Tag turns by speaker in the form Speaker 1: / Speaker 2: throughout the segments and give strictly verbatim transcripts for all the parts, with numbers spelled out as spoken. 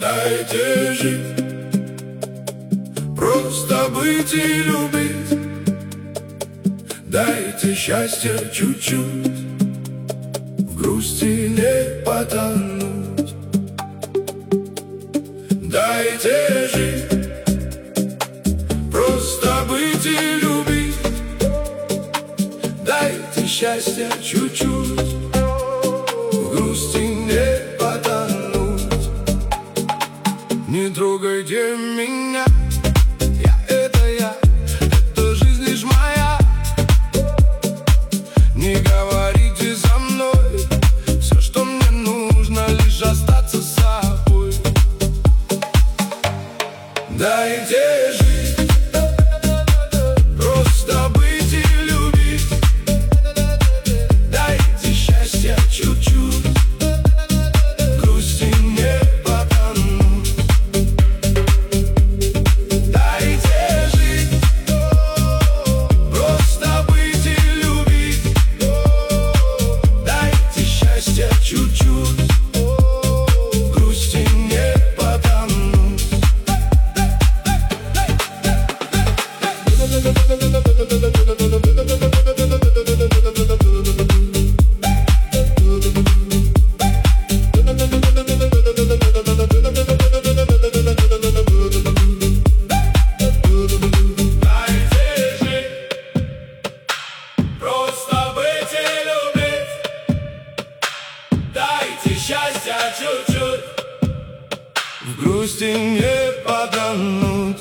Speaker 1: Дайте жить, просто быть и любить. Дайте счастья чуть-чуть, в грусти не потонуть. Дайте жить, просто быть и любить. Дайте счастья чуть-чуть, в грусти не потонуть. Не трогайте меня, я это я, это жизнь лишь моя. Не говорите за мной, все, что мне нужно, лишь остаться с собой. Дайте жить, просто быть и любить. Дайте счастья чуть-чуть, в грусти не потонуть. Дайте жить, просто быть и любить. Дайте счастья чуть-чуть, в грусти не потонуть. Счастья чуть-чуть, в грусти не потонуть.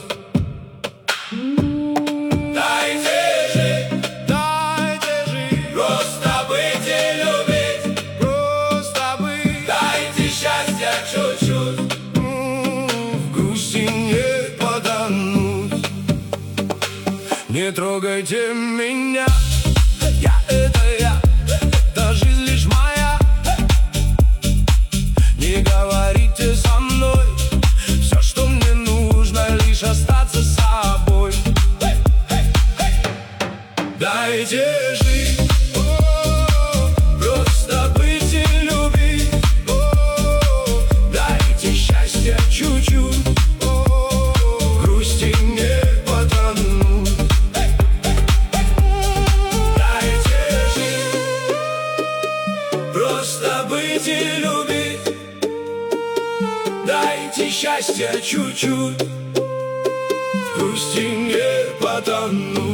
Speaker 1: Дайте жить, дайте жить, просто быть и любить, просто быть. Дайте счастья чуть-чуть, в грусти не потонуть. Не трогайте меня, я это я, это жизнь лишь моя. Не говорите со мной, все, что мне нужно, лишь остаться с собой. Дайте жить, просто быть и любить. Дайте счастья чуть-чуть, в грусти не потонуть. Дайте жить, просто быть и любить. Дайте счастья чуть-чуть, в грусти не потонуть.